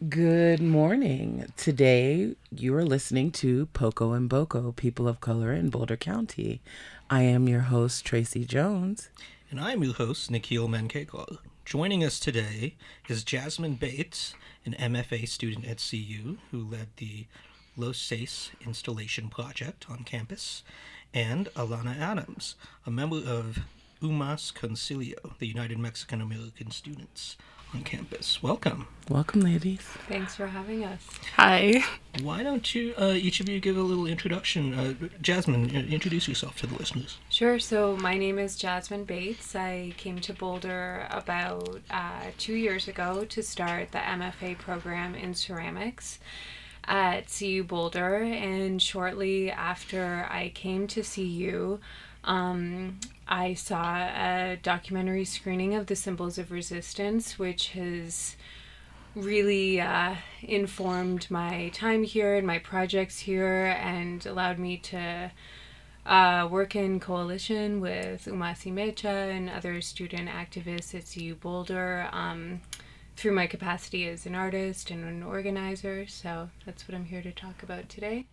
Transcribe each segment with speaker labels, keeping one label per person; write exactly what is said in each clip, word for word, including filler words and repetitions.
Speaker 1: Good morning. Today you are listening to Poco and Boco, People of Color in Boulder County. I am your host, Tracy Jones.
Speaker 2: And I'm your host, Nikhil Mankekar. Joining us today is Jasmine Bates, an M F A student at C U who led the Los Seis installation project on campus, and Alana Adams, a member of UMAS Concilio, the United Mexican American Students on campus. Welcome.
Speaker 1: Welcome, ladies.
Speaker 3: Thanks for having us.
Speaker 4: Hi.
Speaker 2: Why don't you, uh, each of you, give a little introduction? Uh, Jasmine, introduce yourself to the listeners.
Speaker 3: Sure. So my name is Jasmine Bates. I came to Boulder about uh, two years ago to start the M F A program in ceramics at C U Boulder. And shortly after I came to C U, um, I saw a documentary screening of The Symbols of Resistance, which has really uh, informed my time here and my projects here and allowed me to uh, work in coalition with UMAS y Mecha and other student activists at C U Boulder um, through my capacity as an artist and an organizer. So that's what I'm here to talk about today.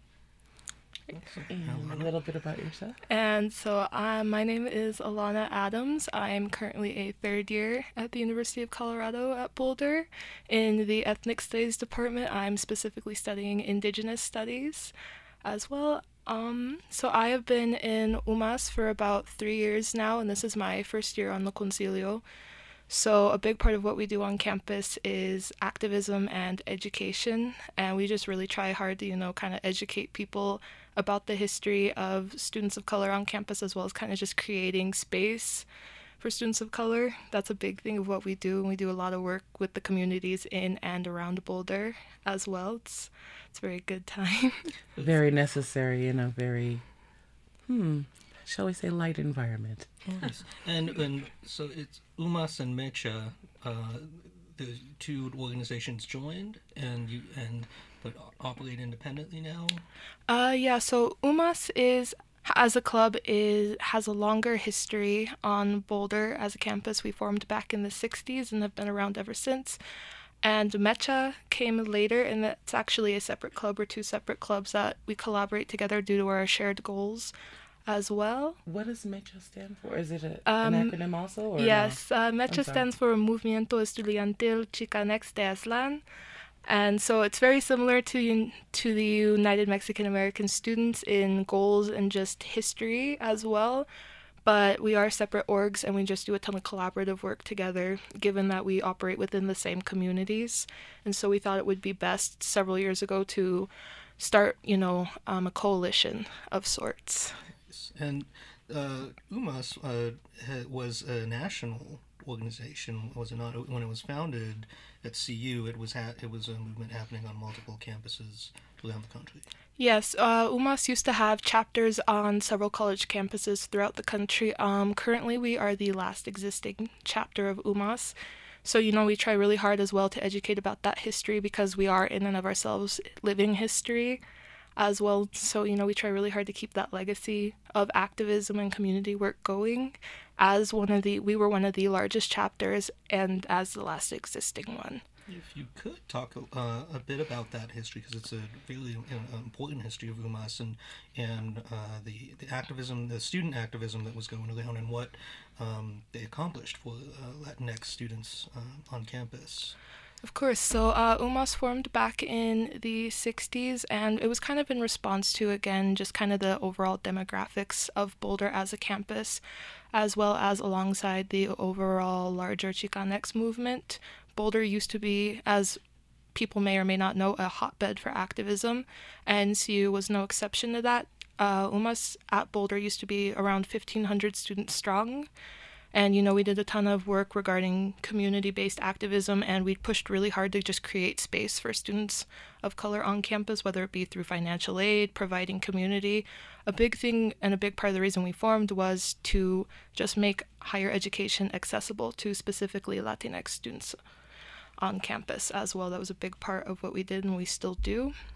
Speaker 1: And a little bit about yourself.
Speaker 4: And so uh, my name is Alana Adams. I'm currently a third year at the University of Colorado at Boulder. In the Ethnic Studies department, I'm specifically studying Indigenous Studies as well. Um, so I have been in UMAS for about three years now, and this is my first year on the Concilio. So a big part of what we do on campus is activism and education, and we just really try hard to, you know, kind of educate people about the history of students of color on campus, as well as kind of just creating space for students of color. That's a big thing of what we do, and we do a lot of work with the communities in and around Boulder as well. It's, it's a very good time.
Speaker 1: Very necessary in a very, hmm, shall we say, light environment.
Speaker 2: Yes. And and so it's UMAS and Mecha, uh, the two organizations joined, and you and but operate independently now.
Speaker 4: Uh, yeah. So UMAS is as a club is has a longer history on Boulder as a campus. We formed back in the sixties and have been around ever since. And Mecha came later, and that's actually a separate club or two separate clubs that we collaborate together due to our shared goals as well.
Speaker 1: What does MECHA stand for? Is it a,
Speaker 4: Um,
Speaker 1: an acronym also? Or
Speaker 4: Yes,
Speaker 1: no?
Speaker 4: uh,
Speaker 1: I'm
Speaker 4: Mecha
Speaker 1: sorry.
Speaker 4: stands for Movimiento Estudiantil Chicanx de Aztlán. And so it's very similar to un- to the United Mexican American Students in goals and just history as well. But we are separate orgs, and we just do a ton of collaborative work together, given that we operate within the same communities. And so we thought it would be best several years ago to start, you know, um, a coalition of sorts.
Speaker 2: And uh, UMAS uh, ha- was a national organization, was it not? When it was founded at C U, it was ha- it was a movement happening on multiple campuses around the country.
Speaker 4: Yes, uh, UMAS used to have chapters on several college campuses throughout the country. Um, currently, we are the last existing chapter of UMAS. So, you know, we try really hard as well to educate about that history because we are in and of ourselves living history as well. So, you know, we try really hard to keep that legacy of activism and community work going as one of the, we were one of the largest chapters and as the last existing one.
Speaker 2: If you could talk uh, a bit about that history, because it's a really uh, important history of UMAS and and uh, the the activism, the student activism that was going around, and what um, they accomplished for uh, Latinx students uh, on campus.
Speaker 4: Of course. So uh, UMAS formed back in the sixties, and it was kind of in response to, again, just kind of the overall demographics of Boulder as a campus, as well as alongside the overall larger Chicanx movement. Boulder used to be, as people may or may not know, a hotbed for activism, and C U was no exception to that. Uh, UMAS at Boulder used to be around fifteen hundred students strong. And, you know, we did a ton of work regarding community-based activism, and we pushed really hard to just create space for students of color on campus, whether it be through financial aid, providing community. A big thing and a big part of the reason we formed was to just make higher education accessible to specifically Latinx students on campus as well. That was a big part of what we did and we still do.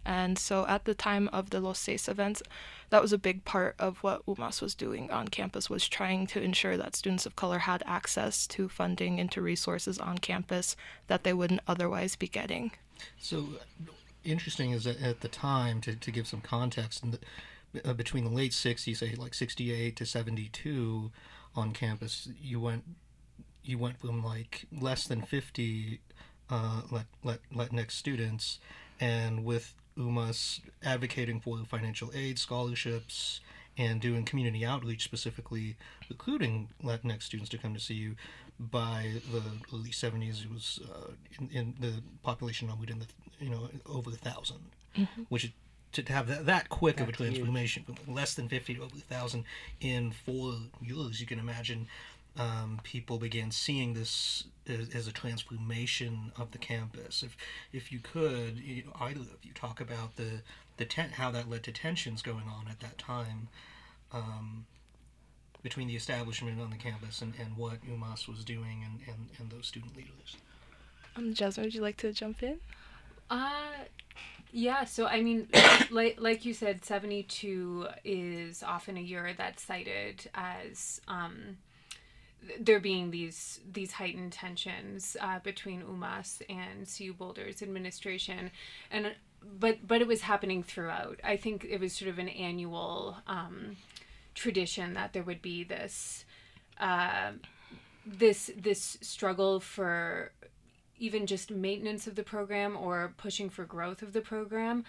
Speaker 4: And so at the time of the Los Seis events, that was a big part of what UMass was doing on campus, was trying to ensure that students of color had access to funding and to resources on campus that they wouldn't otherwise be getting.
Speaker 2: So interesting is that at the time, to, to give some context, in the, uh, between the late sixties, say like sixty-eight to seventy-two on campus, you went you went from like less than fifty uh, Lat, Lat, Latinx students, and with UMass advocating for financial aid, scholarships, and doing community outreach, specifically recruiting Latinx students to come to C U. By the early seventies, it was uh, in, in the population numbered in the you know over a thousand, mm-hmm. which is, to, to have that, that quick That's of a transformation huge. From less than fifty to over a thousand in four years, you can imagine. Um, people began seeing this as, as a transformation of the campus. If if you could, you know, either of you talk about the the ten, how that led to tensions going on at that time um, between the establishment on the campus and, and what UMass was doing and, and, and those student leaders.
Speaker 4: Um, Jasmine, would you like to jump in?
Speaker 3: Uh, yeah. So I mean, like like you said, seventy-two is often a year that's cited as um, there being these these heightened tensions uh, between UMass and C U Boulder's administration, and but but it was happening throughout. I think it was sort of an annual um, tradition that there would be this uh, this this struggle for even just maintenance of the program or pushing for growth of the program,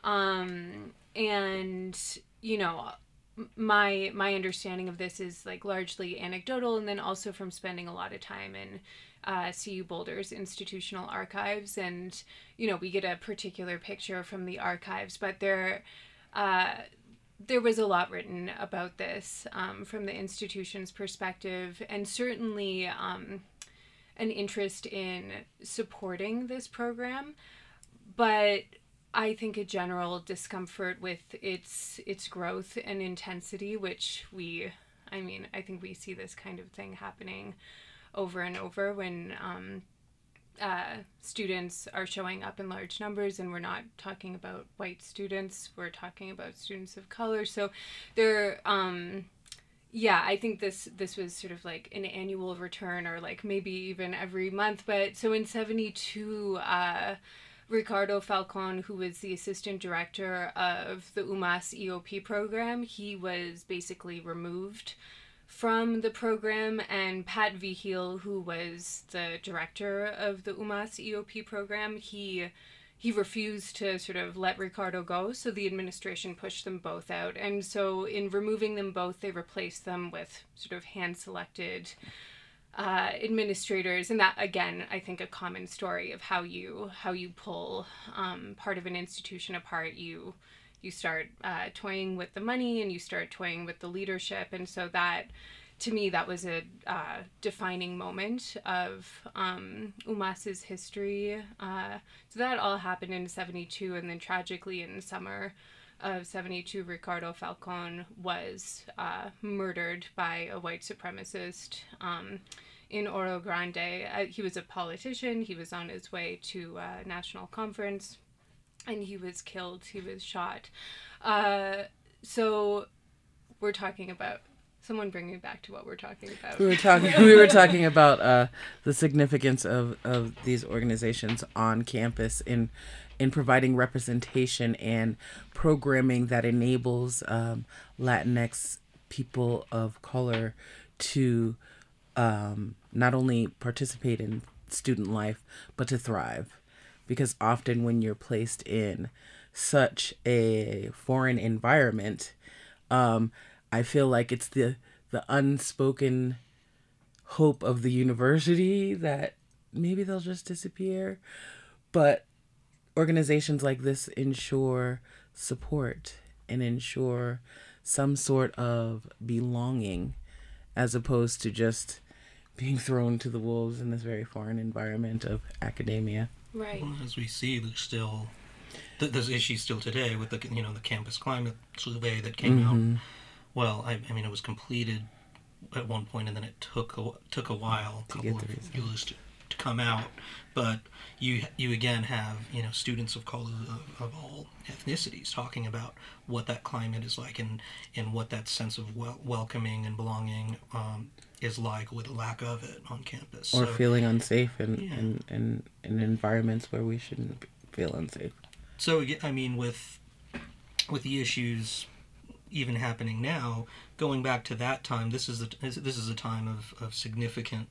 Speaker 3: um, and you know. my my understanding of this is like largely anecdotal, and then also from spending a lot of time in uh, C U Boulder's institutional archives, and you know we get a particular picture from the archives, but there uh, there was a lot written about this um, from the institution's perspective, and certainly um, an interest in supporting this program, but I think a general discomfort with its its growth and intensity, which we, I mean, I think we see this kind of thing happening over and over when um, uh, students are showing up in large numbers, and we're not talking about white students, we're talking about students of color. So there, um, yeah, I think this this was sort of like an annual return, or like maybe even every month. But so in seventy-two, uh, Ricardo Falcon, who was the assistant director of the UMass E O P program, he was basically removed from the program, and Pat Vigil, who was the director of the UMass E O P program, he he refused to sort of let Ricardo go, so the administration pushed them both out. And so in removing them both, they replaced them with sort of hand-selected Uh, administrators, and that again, I think a common story of how you how you pull um, part of an institution apart. You you start uh, toying with the money, and you start toying with the leadership, and so that, to me, that was a uh, defining moment of um, UMass's history. Uh, so that all happened in seventy-two, and then tragically in the summer of seventy-two, Ricardo Falcon was uh, murdered by a white supremacist um, in Oro Grande. Uh, he was a politician. He was on his way to a national conference, and he was killed. He was shot. Uh, so we're talking about someone bring me back to what we're talking about.
Speaker 1: We were talking. we were talking about uh, the significance of, of these organizations on campus in in providing representation and programming that enables um, Latinx people of color to um, not only participate in student life, but to thrive. Because often when you're placed in such a foreign environment, um, I feel like it's the, the unspoken hope of the university that maybe they'll just disappear. But organizations like this ensure support and ensure some sort of belonging, as opposed to just being thrown to the wolves in this very foreign environment of academia.
Speaker 3: Right.
Speaker 2: Well, as we see, there's still th- there's issues still today with the you know the campus climate survey that came
Speaker 1: Mm-hmm.
Speaker 2: out. Well, I, I mean, it was completed at one point, and then it took a, took a while, a couple
Speaker 1: get the
Speaker 2: of
Speaker 1: results.
Speaker 2: years to, to come out, but you you again have you know students of color of, of all ethnicities talking about what that climate is like and and what that sense of wel- welcoming and belonging um, is like, with a lack of it on campus,
Speaker 1: or
Speaker 2: so,
Speaker 1: feeling unsafe in,
Speaker 2: yeah.
Speaker 1: in, in, in environments where we shouldn't feel unsafe.
Speaker 2: So I mean, with with the issues even happening now, going back to that time, this is a, this is a time of, of significant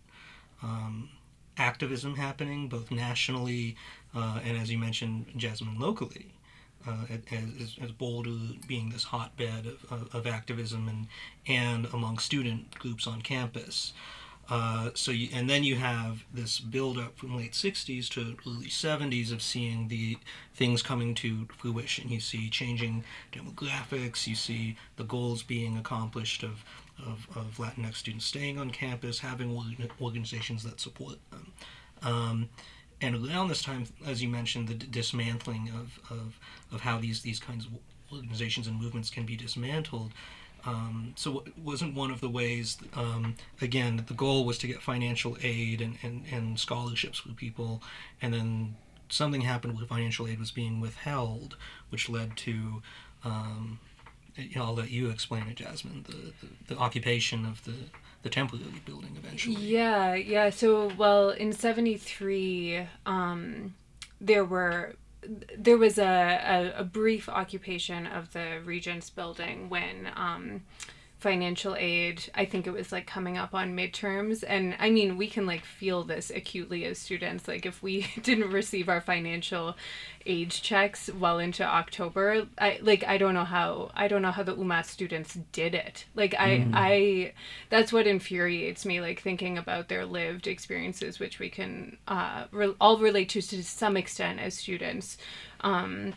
Speaker 2: um, activism happening, both nationally uh, and, as you mentioned, Jasmine, locally. Uh, as, as Boulder being this hotbed of, of, of activism and and among student groups on campus. Uh, so you, and then you have this build up from late sixties to early seventies of seeing the things coming to fruition. You see changing demographics. You see the goals being accomplished of of, of Latinx students staying on campus, having organizations that support them. Um, and around this time, as you mentioned, the d- dismantling of, of of how these these kinds of organizations and movements can be dismantled. Um, so it wasn't one of the ways, um, again, that the goal was to get financial aid and, and, and scholarships for people, and then something happened where financial aid was being withheld, which led to, um, you know, I'll let you explain it, Jasmine, the, the, the occupation of the, the temporary building eventually.
Speaker 3: Yeah, yeah. So, well, in seventy-three, um, there were... there was a, a, a brief occupation of the Regents building when um, financial aid, I think it was like coming up on midterms. And I mean, we can like feel this acutely as students. Like if we didn't receive our financial aid checks well into October, I like, I don't know how, I don't know how the UMass students did it. Like I, mm. I, that's what infuriates me, like thinking about their lived experiences, which we can uh, re- all relate to to some extent as students. Um,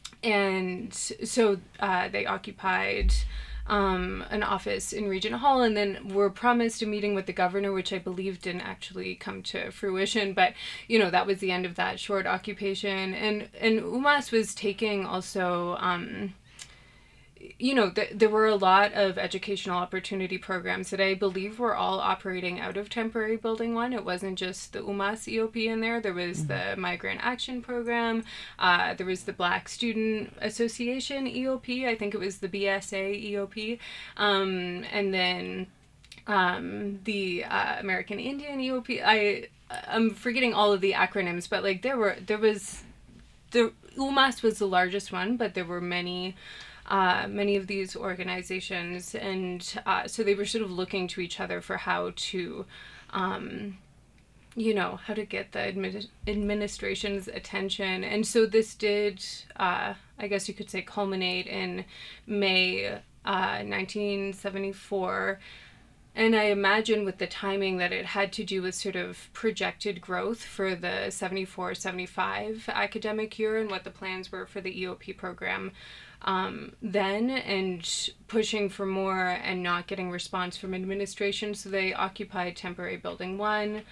Speaker 3: and so uh, they occupied um, an office in Regent Hall, and then were promised a meeting with the governor, which I believe didn't actually come to fruition. But, you know, that was the end of that short occupation. And, and UMass was taking also... Um, you know, th- there were a lot of educational opportunity programs that I believe were all operating out of Temporary Building one. It wasn't just the UMass E O P in there. There was mm-hmm. the Migrant Action Program. Uh, there was the Black Student Association E O P. I think it was the B S A E O P. Um, and then um, the uh, American Indian E O P. I, I'm forgetting all of the acronyms, but like there were, there was, the UMass was the largest one, but there were many... Uh, many of these organizations, and uh, so they were sort of looking to each other for how to, um, you know, how to get the admi- administration's attention. And so this did, uh, I guess you could say, culminate in May uh, nineteen seventy-four. And I imagine with the timing that it had to do with sort of projected growth for the seventy-four seventy-five academic year and what the plans were for the E O P program um, then, and pushing for more and not getting response from administration. So they occupied Temporary Building one.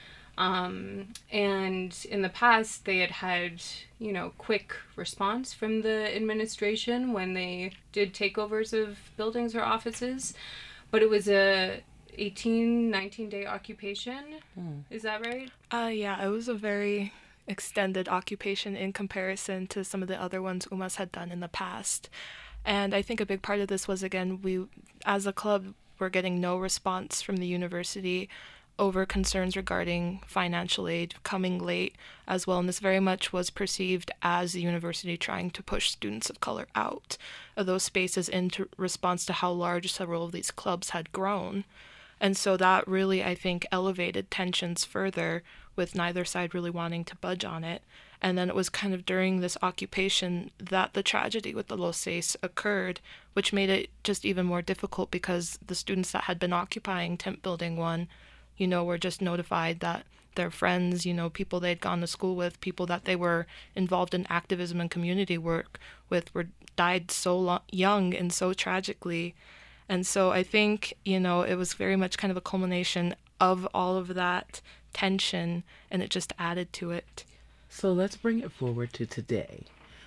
Speaker 3: Um, and in the past, they had had, you know, quick response from the administration when they did takeovers of buildings or offices. But it was a eighteen, nineteen day occupation. Hmm. Is that right?
Speaker 4: Uh, yeah, it was a very extended occupation in comparison to some of the other ones UMass had done in the past. And I think a big part of this was, again, we, as a club, were getting no response from the university over concerns regarding financial aid coming late as well. And this very much was perceived as the university trying to push students of color out of those spaces in response to how large several of these clubs had grown. And so that really, I think, elevated tensions further, with neither side really wanting to budge on it. And then it was kind of during this occupation that the tragedy with the Los Seis occurred, which made it just even more difficult because the students that had been occupying Temp Building one, you know, were just notified that their friends, you know, people they'd gone to school with, people that they were involved in activism and community work with, were died so lo- young and so tragically. And so I think, you know, it was very much kind of a culmination of all of that tension, and it just added to it.
Speaker 1: So let's bring it forward to today.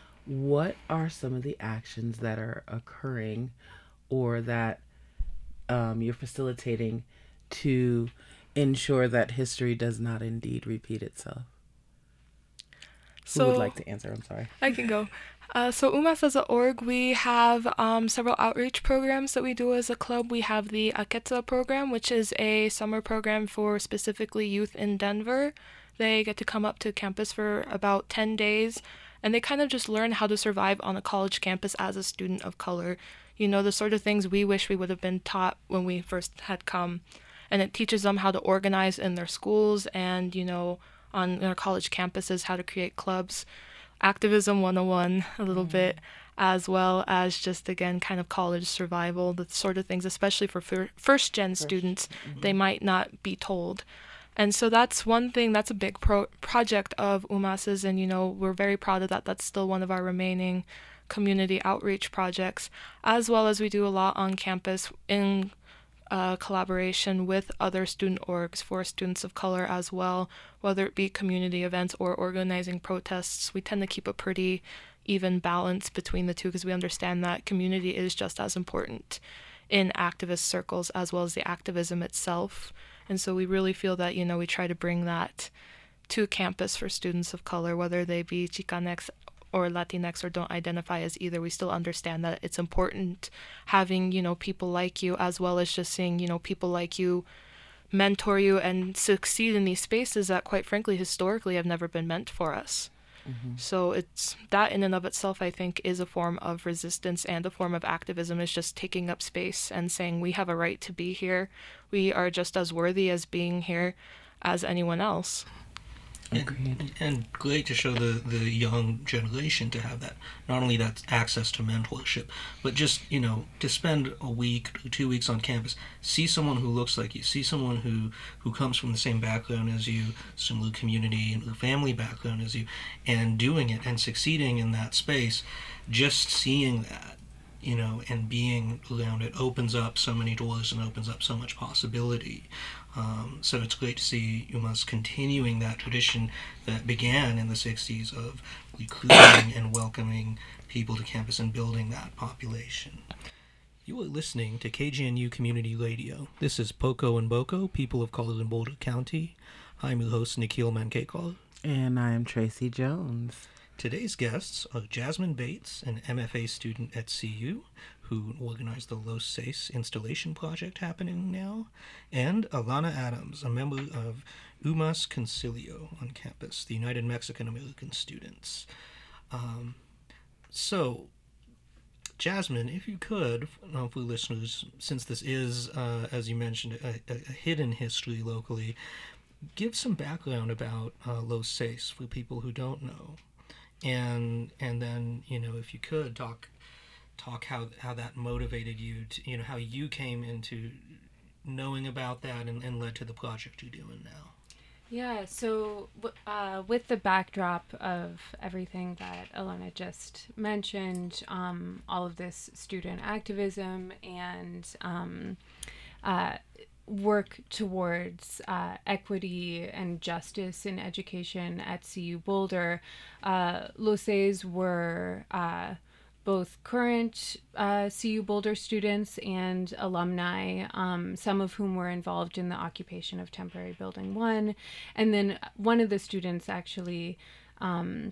Speaker 1: What are some of the actions that are occurring or that um, you're facilitating to ensure that history does not indeed repeat itself?
Speaker 4: So,
Speaker 1: Who would like to answer? I'm sorry.
Speaker 4: I can go. Uh, so UMass as a org, we have um, several outreach programs that we do as a club. We have the Aketsa program, which is a summer program for specifically youth in Denver. They get to come up to campus for about ten days, and they kind of just learn how to survive on a college campus as a student of color. You know, the sort of things we wish we would have been taught when we first had come. And it teaches them how to organize in their schools and, you know, on their college campuses, how to create clubs. Activism one oh one a little mm-hmm. bit, as well as just, again, kind of college survival, the sort of things, especially for fir- first-gen first. students, mm-hmm. they might not be told. And so that's one thing, that's a big pro- project of UMass's, and, you know, we're very proud of that. That's still one of our remaining community outreach projects, as well as we do a lot on campus in uh, collaboration with other student orgs for students of color as well, whether it be community events or organizing protests. We tend to keep a pretty even balance between the two because we understand that community is just as important in activist circles as well as the activism itself. And so we really feel that, you know, we try to bring that to campus for students of color, whether they be Chicanx or Latinx or don't identify as either. We still understand that it's important having, you know, people like you, as well as just seeing, you know, people like you mentor you and succeed in these spaces that, quite frankly, historically have never been meant for us. Mm-hmm. So it's that in and of itself, I think, is a form of resistance and a form of activism, is just taking up space and saying we have a right to be here. We are just as worthy as being here as anyone else.
Speaker 2: And, and great to show the, the young generation to have that, not only that access to mentorship, but just, you know, to spend a week, two weeks on campus, see someone who looks like you, see someone who, who comes from the same background as you, similar community and family background as you, and doing it and succeeding in that space, just seeing that, you know, and being around it opens up so many doors and opens up so much possibility. Um, so it's great to see UMass continuing that tradition that began in the sixties of recruiting and welcoming people to campus and building that population. You are listening to K G N U Community Radio. This is Poco and Boco, People of Color in Boulder County. I'm your host, Nikhil Mankekar.
Speaker 1: And I'm Tracy Jones.
Speaker 2: Today's guests are Jasmine Bates, an M F A student at C U, who organized the Los Seis installation project happening now, and Alana Adams, a member of UMass Concilio on campus, the United Mexican American Students. Um, so, Jasmine, if you could, uh, for listeners, since this is, uh, as you mentioned, a, a, a hidden history locally, give some background about uh, Los Seis for people who don't know. And and then, you know, if you could talk talk how how that motivated you to, you know, how you came into knowing about that and, and led to the project you're doing now.
Speaker 3: Yeah, so uh, with the backdrop of everything that Alana just mentioned, um, all of this student activism and um, uh, work towards uh, equity and justice in education at C U Boulder, uh, Los Seis were uh, both current uh, C U Boulder students and alumni, um, some of whom were involved in the occupation of Temporary Building one. And then one of the students actually, um,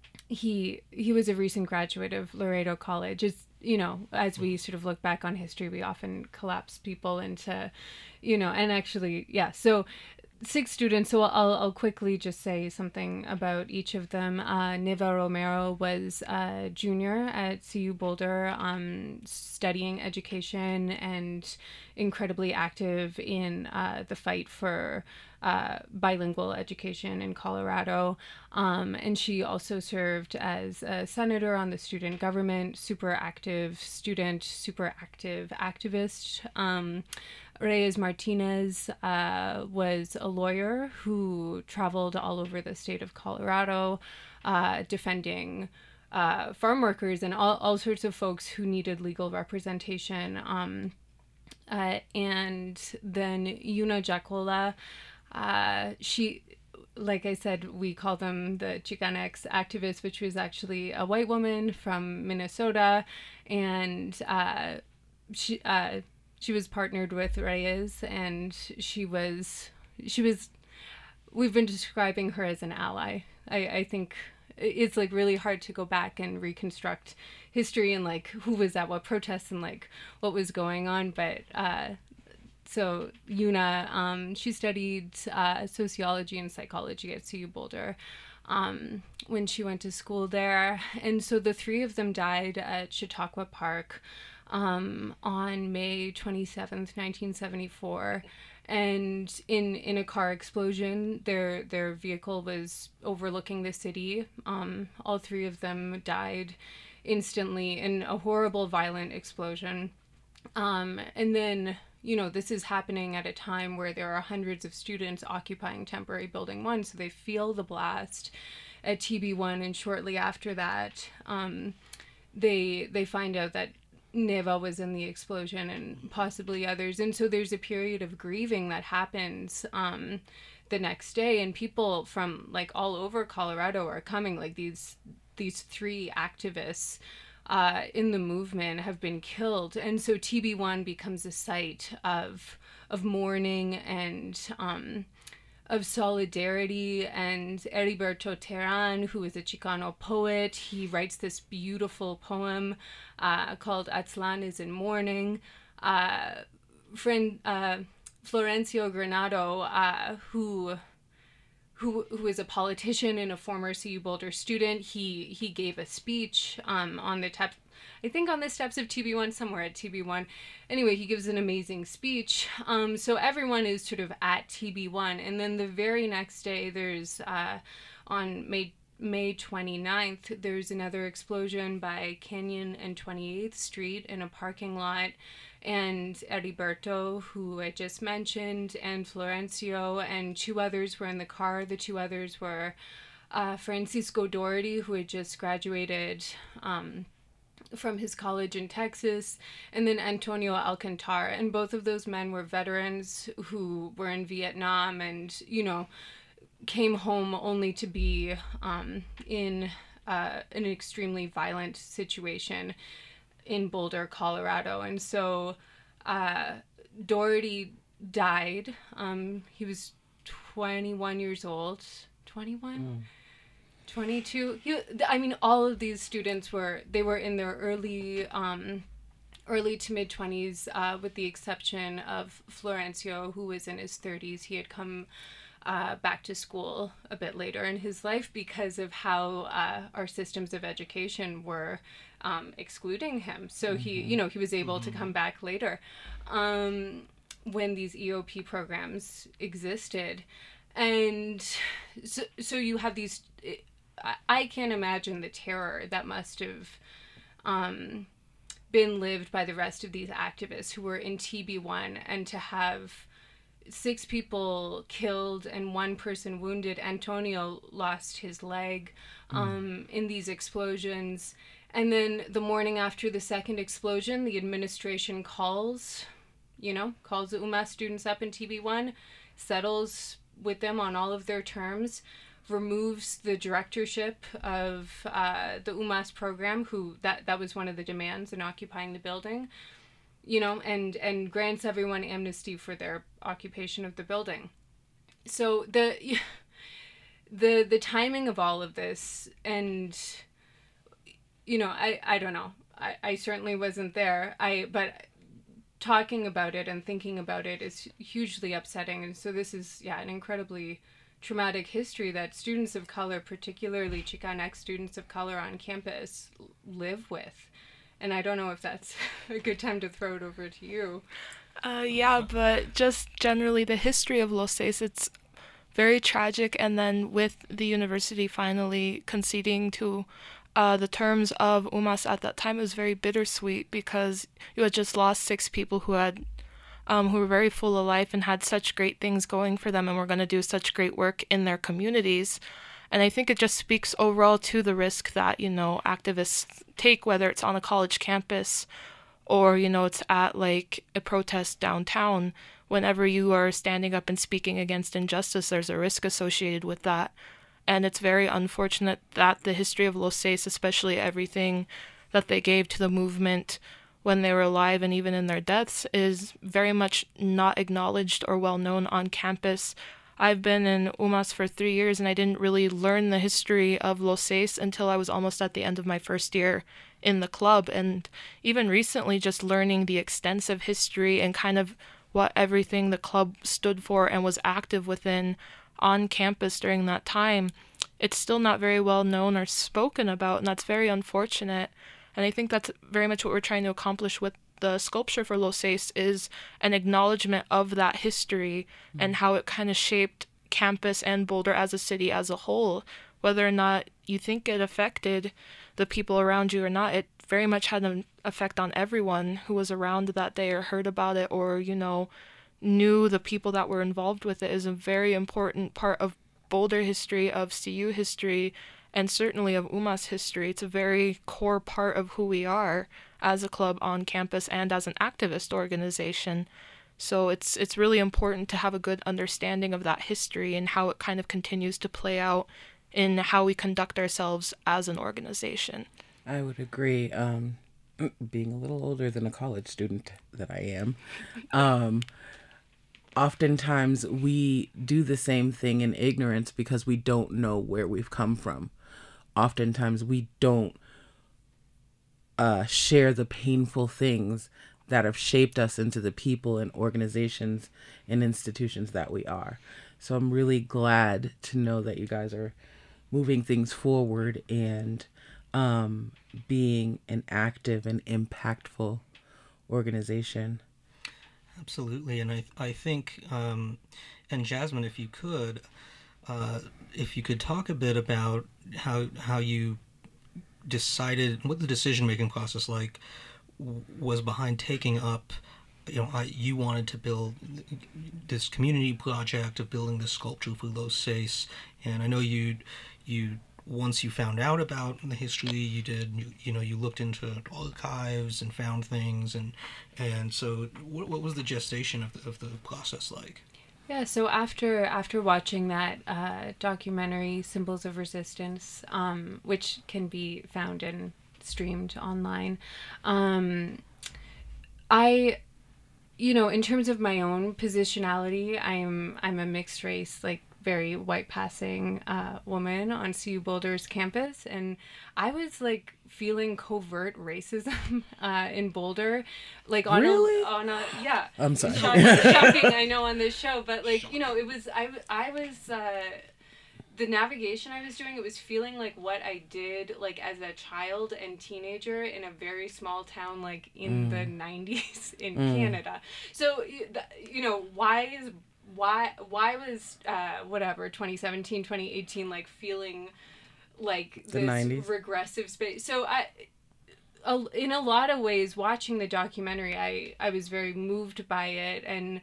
Speaker 3: he he was a recent graduate of Laredo College. It's, you know, as we sort of look back on history, we often collapse people into, you know, and actually, yeah, so six students, so I'll, I'll quickly just say something about each of them. Uh, Neva Romero was a junior at C U Boulder, um, studying education and incredibly active in uh, the fight for uh, bilingual education in Colorado. Um, and she also served as a senator on the student government, super active student, super active activist. Um, Reyes Martinez uh, was a lawyer who traveled all over the state of Colorado, uh, defending uh, farm workers and all, all sorts of folks who needed legal representation. Um, uh, and then Yuna Jacola, uh, she, like I said, we call them the Chicanx activists, which was actually a white woman from Minnesota, and uh, she. Uh, She was partnered with Reyes, and she was she was, we've been describing her as an ally. I, I think it's like really hard to go back and reconstruct history and like who was at what protests and like what was going on. But uh, so Yuna, um, she studied uh, sociology and psychology at C U Boulder um, when she went to school there. And so the three of them died at Chautauqua Park um, on May twenty-seventh, nineteen seventy-four. And in, in a car explosion, their their vehicle was overlooking the city. Um, all three of them died instantly in a horrible, violent explosion. Um, and then, you know, this is happening at a time where there are hundreds of students occupying temporary Building one, so they feel the blast at T B one, and shortly after that, um, they they find out that Neva was in the explosion and possibly others. And so there's a period of grieving that happens um, the next day, and people from like all over Colorado are coming. Like these these three activists uh, in the movement have been killed. And so T B one becomes a site of of mourning and um, of solidarity. And Heriberto Terán, who is a Chicano poet, he writes this beautiful poem uh, called Aztlán is in Mourning. Uh, friend uh, Florencio Granado, uh, who who who is a politician and a former C U Boulder student, he he gave a speech um, on the top, I think on the steps of T B one, somewhere at T B one. Anyway, he gives an amazing speech. Um, so everyone is sort of at T B one. And then the very next day, there's, uh, on May May twenty-ninth, there's another explosion by Canyon and twenty-eighth Street in a parking lot. And Heriberto, who I just mentioned, and Florencio, and two others were in the car. The two others were uh, Francisco Doherty, who had just graduated um, from his college in Texas, and then Antonio Alcantar. And both of those men were veterans who were in Vietnam and, you know, came home only to be um, in uh, an extremely violent situation in Boulder, Colorado. And so uh, Doherty died. Um, he was twenty-one years old. twenty-one? Mm. twenty-two. He, I mean, all of these students were, they were in their early, um, early to mid twenties, uh, with the exception of Florencio, who was in his thirties. He had come uh, back to school a bit later in his life because of how uh, our systems of education were um, excluding him. So mm-hmm. he, you know, he was able mm-hmm. to come back later um, when these E O P programs existed. And so, so you have these, I can't imagine the terror that must have um, been lived by the rest of these activists who were in T B one, and to have six people killed and one person wounded. Antonio lost his leg um, mm. in these explosions. And then the morning after the second explosion, the administration calls, you know, calls the UMass students up in T B one, settles with them on all of their terms, removes the directorship of uh, the UMass program, who that, that was one of the demands in occupying the building, you know, and, and grants everyone amnesty for their occupation of the building. So the the the timing of all of this, and, you know, I, I don't know. I, I certainly wasn't there. I but talking about it and thinking about it is hugely upsetting. And so this is, yeah, an incredibly traumatic history that students of color, particularly Chicanx students of color on campus, live with. And I don't know if that's a good time to throw it over to you.
Speaker 4: Uh, yeah, but just generally the history of Los Seis, it's very tragic. And then with the university finally conceding to uh, the terms of UMass at that time, it was very bittersweet because you had just lost six people who had Um, who were very full of life and had such great things going for them and were going to do such great work in their communities. And I think it just speaks overall to the risk that, you know, activists take, whether it's on a college campus or, you know, it's at like a protest downtown. Whenever you are standing up and speaking against injustice, there's a risk associated with that. And it's very unfortunate that the history of Los Seis, especially everything that they gave to the movement, when they were alive and even in their deaths is very much not acknowledged or well known on campus. I've been in UMass for three years and I didn't really learn the history of Los Seis until I was almost at the end of my first year in the club. And even recently, just learning the extensive history and kind of what everything the club stood for and was active within on campus during that time, it's still not very well known or spoken about, and that's very unfortunate. And I think that's very much what we're trying to accomplish with the sculpture for Los Seis, is an acknowledgement of that history mm-hmm. and how it kind of shaped campus and Boulder as a city as a whole. Whether or not you think it affected the people around you or not, it very much had an effect on everyone who was around that day or heard about it or, you know, knew the people that were involved with it. Is a very important part of Boulder history, of C U history, and certainly of UMass history. It's a very core part of who we are as a club on campus and as an activist organization. So it's it's really important to have a good understanding of that history and how it kind of continues to play out in how we conduct ourselves as an organization.
Speaker 1: I would agree. Um, being a little older than a college student that I am, um, oftentimes we do the same thing in ignorance because we don't know where we've come from. Oftentimes we don't uh, share the painful things that have shaped us into the people and organizations and institutions that we are. So I'm really glad to know that you guys are moving things forward and um, being an active and impactful organization.
Speaker 2: Absolutely, and I I think, um, and Jasmine, if you could, uh, if you could talk a bit about how how you decided, what the decision making process like w- was behind taking up, you know, I, you wanted to build this community project of building this sculpture for Los Seis, and I know you you once you found out about the history, you did, you, you know, you looked into archives and found things, and and so what, what was the gestation of the, of the process like?
Speaker 3: Yeah, so after after watching that uh, documentary, Symbols of Resistance, um, which can be found and streamed online, um, I, you know, in terms of my own positionality, I'm I'm a mixed race, like very white passing uh, woman on C U Boulder's campus, and I was like feeling covert racism uh, in Boulder, like on
Speaker 1: really?
Speaker 3: a, on a yeah.
Speaker 1: I'm sorry.
Speaker 3: Shocking, shocking, I know, on this show, but like, you know, it was I I was uh, the navigation I was doing. It was feeling like what I did like as a child and teenager in a very small town, like in mm. the nineties in mm. Canada. So you know, why is why why was uh, whatever twenty seventeen, twenty eighteen like feeling like
Speaker 1: the
Speaker 3: this
Speaker 1: nineties
Speaker 3: regressive space? So I, a, in a lot of ways, watching the documentary, I I was very moved by it, and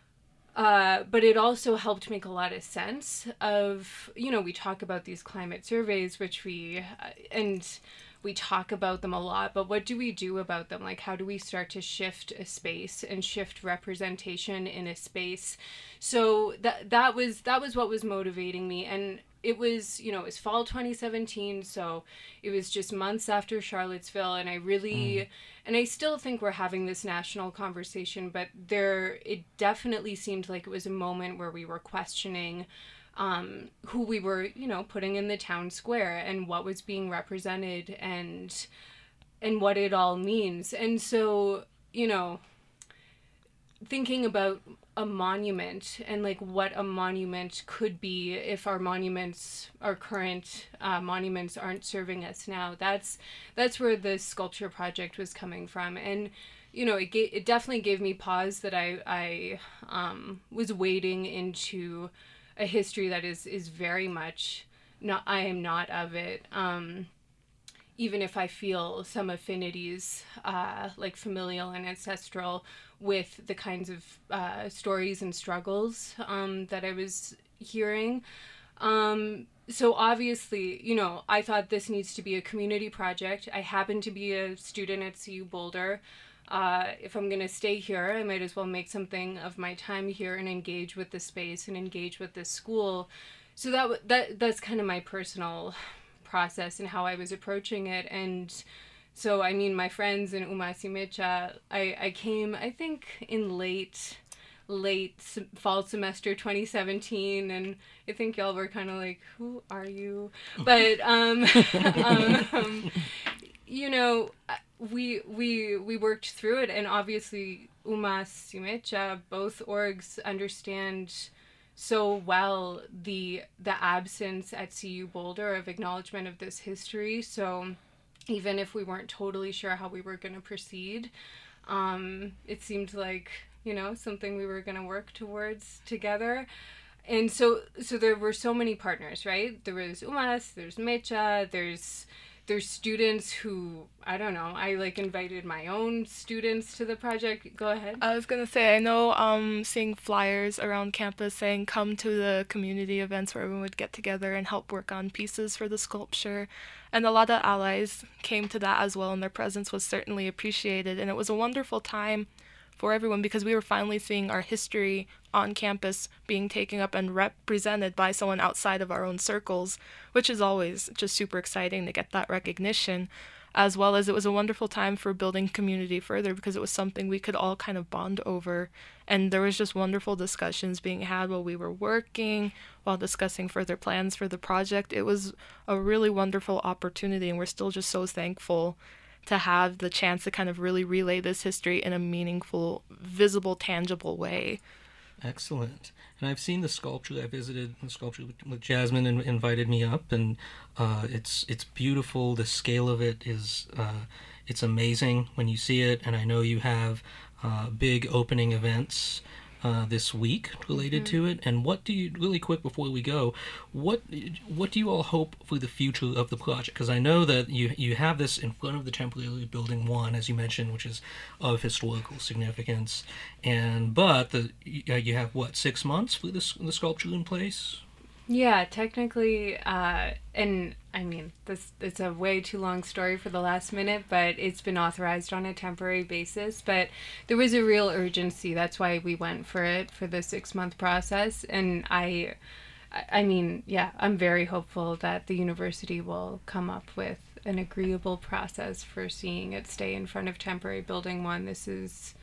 Speaker 3: uh, but it also helped make a lot of sense of, you know, we talk about these climate surveys, which we uh, and we talk about them a lot, but what do we do about them? Like, how do we start to shift a space and shift representation in a space? So that that was that was what was motivating me. And it was, you know, it was fall twenty seventeen, so it was just months after Charlottesville, and I really, mm. and I still think we're having this national conversation, but there, it definitely seemed like it was a moment where we were questioning um, who we were, you know, putting in the town square and what was being represented and and what it all means. And so, you know, thinking about a monument and like what a monument could be if our monuments, our current uh, monuments aren't serving us now, that's that's where the sculpture project was coming from. And you know, it ga- it definitely gave me pause that I I um, was wading into a history that is is very much not, I am not of it, um, even if I feel some affinities uh, like familial and ancestral with the kinds of uh, stories and struggles um, that I was hearing. Um, so obviously, you know, I thought this needs to be a community project. I happen to be a student at C U Boulder. Uh, if I'm going to stay here, I might as well make something of my time here and engage with the space and engage with the school. So that that that's kind of my personal process and how I was approaching it. And so I mean, my friends in Umas Simecha, I, I came, I think, in late late se- fall semester twenty seventeen, and I think y'all were kind of like, who are you? But um, um you know, we we we worked through it, and obviously Umas Simecha, both orgs understand so well the the absence at C U Boulder of acknowledgement of this history. So even if we weren't totally sure how we were going to proceed, um, it seemed like, you know, something we were going to work towards together. And so so there were so many partners, right? There was Umas, there's Mecha, there's there's students who, I don't know, I like invited my own students to the project. Go ahead.
Speaker 4: I was gonna say, I know um, seeing flyers around campus saying come to the community events where everyone would get together and help work on pieces for the sculpture. And a lot of allies came to that as well, and their presence was certainly appreciated. And it was a wonderful time for everyone because we were finally seeing our history on campus being taken up and represented by someone outside of our own circles, which is always just super exciting to get that recognition, as well as it was a wonderful time for building community further because it was something we could all kind of bond over. And there was just wonderful discussions being had while we were working, while discussing further plans for the project. It was a really wonderful opportunity, and we're still just so thankful to have the chance to kind of really relay this history in a meaningful, visible, tangible way.
Speaker 2: Excellent. And I've seen the sculpture. I visited the sculpture with, with Jasmine and invited me up, and uh, it's it's beautiful. The scale of it is uh, it's amazing when you see it. And I know you have uh, big opening events uh, this week related mm-hmm. to it. And what do you, really quick before we go, what what do you all hope for the future of the project? Because I know that you you have this in front of the temporary building one, as you mentioned, which is of historical significance, and but the uh, you have what, six months for this the sculpture in place?
Speaker 3: Yeah, technically, uh, and I mean, this it's a way too long story for the last minute, but it's been authorized on a temporary basis. But there was a real urgency. That's why we went for it for the six month process. And I, I mean, yeah, I'm very hopeful that the university will come up with an agreeable process for seeing it stay in front of temporary building one. This is.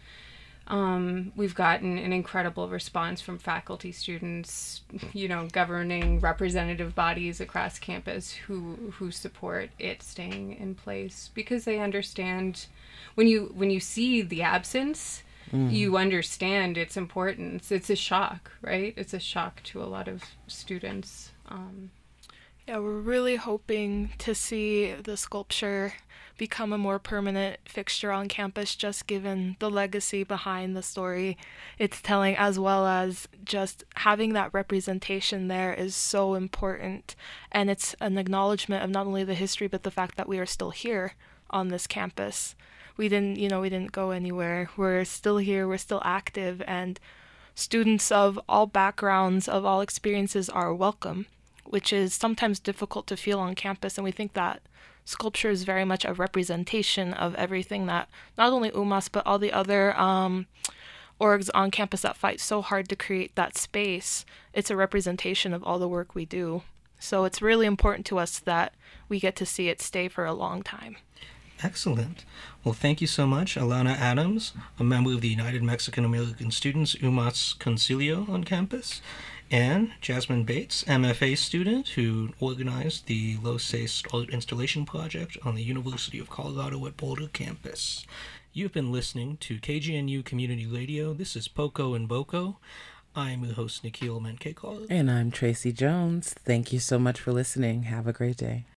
Speaker 3: Um, we've gotten an incredible response from faculty, students, you know, governing representative bodies across campus who who support it staying in place because they understand when you when you see the absence, mm. you understand its importance. It's a shock, right? It's a shock to a lot of students. Um,
Speaker 4: yeah, we're really hoping to see the sculpture become a more permanent fixture on campus, just given the legacy behind the story it's telling, as well as just having that representation there is so important. And it's an acknowledgement of not only the history, but the fact that we are still here on this campus. We didn't, you know, we didn't go anywhere. We're still here, we're still active, and students of all backgrounds, of all experiences are welcome, which is sometimes difficult to feel on campus. And we think that sculpture is very much a representation of everything that not only UMass, but all the other um, orgs on campus that fight so hard to create that space. It's a representation of all the work we do. So it's really important to us that we get to see it stay for a long time.
Speaker 2: Excellent. Well, thank you so much, Alana Adams, a member of the United Mexican American Students UMass Concilio on campus, and Jasmine Bates, M F A student who organized the Los Seis Art Installation Project on the University of Colorado at Boulder campus. You've been listening to K G N U Community Radio. This is Poco and Boco. I'm your host, Nikhil Menkekar.
Speaker 1: And I'm Tracy Jones. Thank you so much for listening. Have a great day.